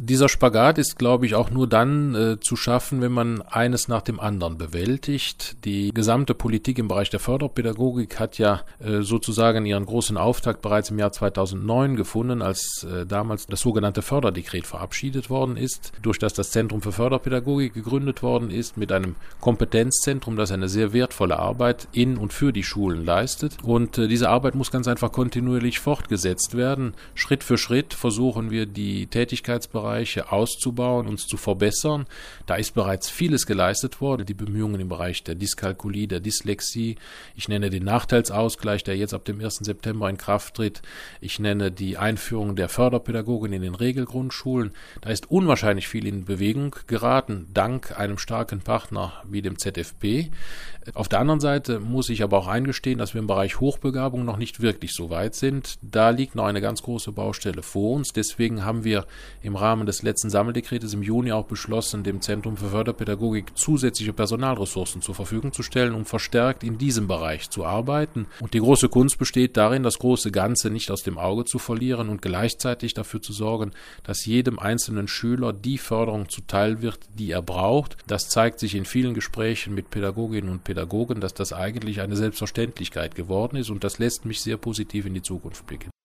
Dieser Spagat ist, glaube ich, auch nur dann zu schaffen, wenn man eines nach dem anderen bewältigt. Die gesamte Politik im Bereich der Förderpädagogik hat ja sozusagen ihren großen Auftakt bereits im Jahr 2009 gefunden, als damals das sogenannte Förderdekret verabschiedet worden ist, durch das Zentrum für Förderpädagogik gegründet worden ist, mit einem Kompetenzzentrum, das eine sehr wertvolle Arbeit in und für die Schulen leistet. Und diese Arbeit muss ganz einfach kontinuierlich fortgesetzt werden. Schritt für Schritt versuchen wir, die Tätigkeitsbereiche auszubauen, uns zu verbessern. Da ist bereits vieles geleistet worden. Die Bemühungen im Bereich der Dyskalkulie, der Dyslexie. Ich nenne den Nachteilsausgleich, der jetzt ab dem 1. September in Kraft tritt. Ich nenne die Einführung der Förderpädagogin in den Regelgrundschulen. Da ist unwahrscheinlich viel in Bewegung geraten, dank einem starken Partner wie dem ZFP. Auf der anderen Seite muss ich aber auch eingestehen, dass wir im Bereich Hochbegabung noch nicht wirklich so weit sind. Da liegt noch eine ganz große Baustelle vor uns. Deswegen haben wir im Rahmen des letzten Sammeldekretes im Juni auch beschlossen, dem Zentrum für Förderpädagogik zusätzliche Personalressourcen zur Verfügung zu stellen, um verstärkt in diesem Bereich zu arbeiten. Und die große Kunst besteht darin, das große Ganze nicht aus dem Auge zu verlieren und gleichzeitig dafür zu sorgen, dass jedem einzelnen Schüler die Förderung zuteil wird, die er braucht. Das zeigt sich in vielen Gesprächen mit Pädagoginnen und Pädagogen, dass das eigentlich eine Selbstverständlichkeit geworden ist, und das lässt mich sehr positiv in die Zukunft blicken.